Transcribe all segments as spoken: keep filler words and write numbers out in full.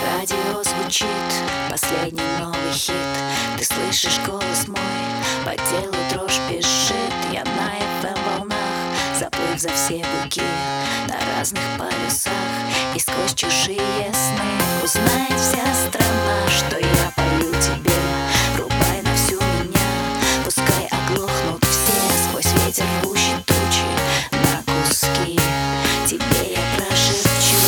радио звучит последний новый хит. Ты слышишь голос мой, по телу дрожь бежит. Я на эф эм волнах, заплыв за все буки, на разных полюсах и сквозь чужие сны. Узнает вся страна, что я пою тебе. Врубай на всю меня, пускай оглохнут все. Сквозь ветер рвущий тучи на куски тебе я прошепчу.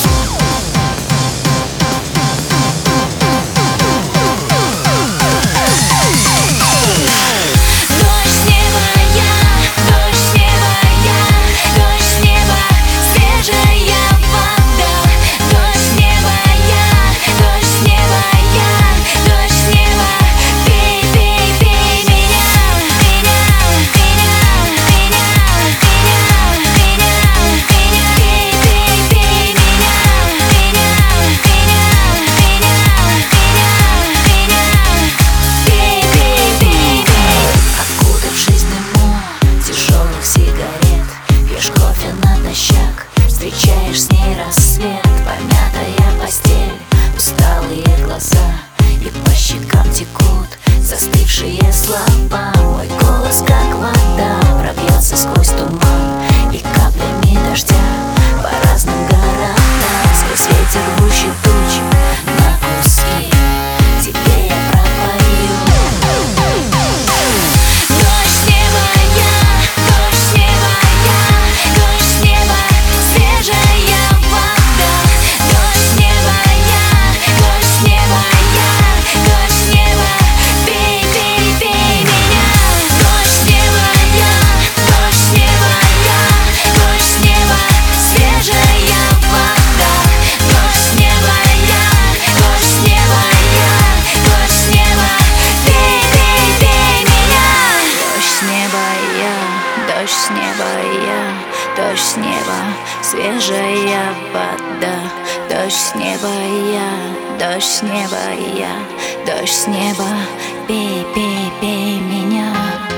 Встречаешь с ней рассвет, помятая постель, усталые глаза, и по щекам текут застывшие слова. Мой голос, как вода, пробьется сквозь туман и каплями дождя по разным городам. Сквозь ветер рвущий тучи на куски тебе я пропою. Дождь с неба я, дождь с неба я, дождь с неба свежая вода. Дождь с неба я, дождь с неба я, дождь с неба, пей, пей, пей меня. Дождь с неба я, дождь с неба я, дождь с неба свежая вода. Дождь с неба я, дождь с неба я, дождь с неба, пей, пей, пей меня. Дождь с неба я, дождь с неба я, дождь с неба свежая вода. Дождь с неба я, дождь с неба я, дождь с неба, пей, пей, пей меня.